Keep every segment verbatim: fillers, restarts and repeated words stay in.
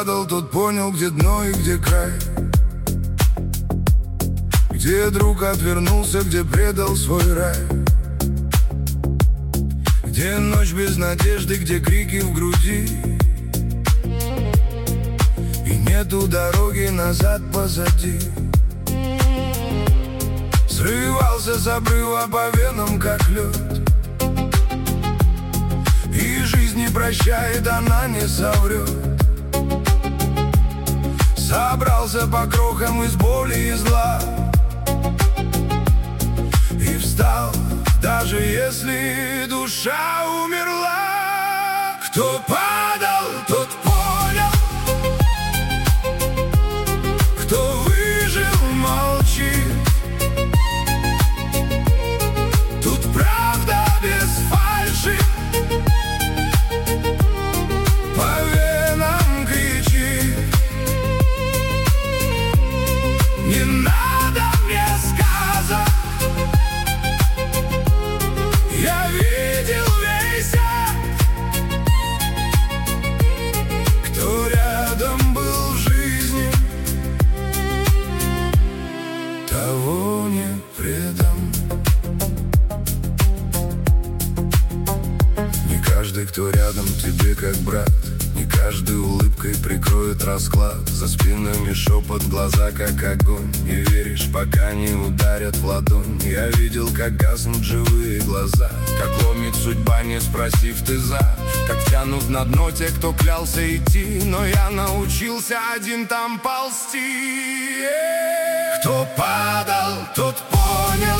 падал, тот понял, где дно и где край, где друг отвернулся, где предал свой рай, где ночь без надежды, где крики в груди, и нету дороги назад позади. Срывался с обрыва по венам, как лед, и жизнь не прощает, она не соврет. Собрался по крохам из боли и зла и встал, даже если душа умерла. Кто падал, тот понял, кто выжил, молчит. Тут правда без фальши, по венам кричит. Не надо мне сказок, я видел весь ад. Кто рядом был в жизни, того не предам. Не каждый, кто рядом тебе как брат, не каждой улыбкой прикроет расклад. За спинами шепот, глаза как огонь. Не веришь, пока не ударят в ладонь. Я видел, как гаснут живые глаза, как ломит судьба, не спросив ты за. Как тянут на дно те, кто клялся идти, но я научился один там ползти. Кто падал, тот понял,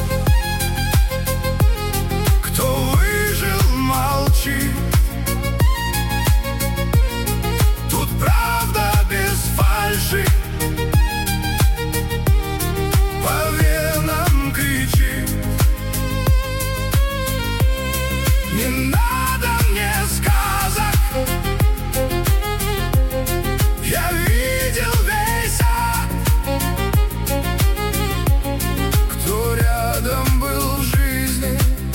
кто выжил, молчит. Тут правда без фальши, по венам кричит. Не надо мне сказок, я видел весь ад. Кто рядом был в жизни,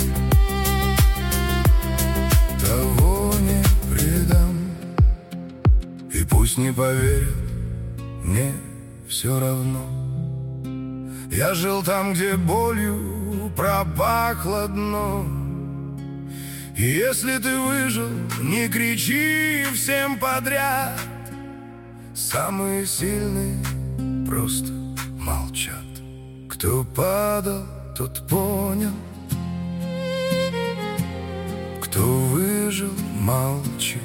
того не предам. И пусть не поверят, мне все равно. Я жил там, где болью пропахло дно. И если ты выжил, не кричи всем подряд. Самые сильные просто молчат. Кто падал, тот понял, кто выжил, молчит.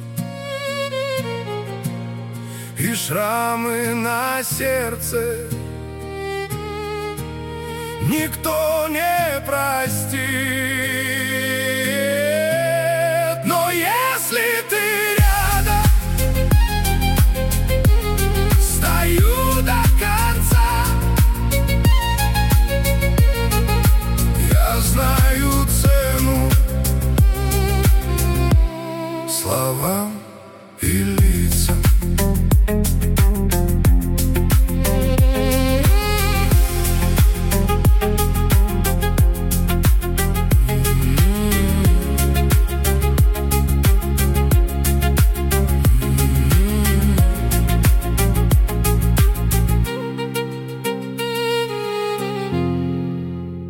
И шрамы на сердце никто не простит.